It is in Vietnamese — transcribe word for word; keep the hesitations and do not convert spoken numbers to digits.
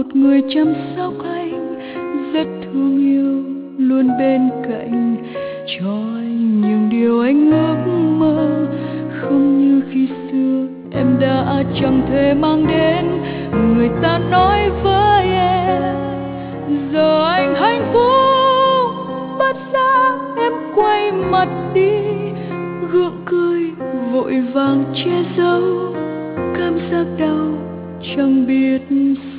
một người chăm sóc anh, rất thương yêu, luôn bên cạnh, cho anh những điều anh ước mơ. Không như khi xưa em đã chẳng thể mang đến, người ta nói với em giờ anh hạnh phúc. Bất giác em quay mặt đi, gượng cười vội vàng che giấu cảm giác đau chẳng biết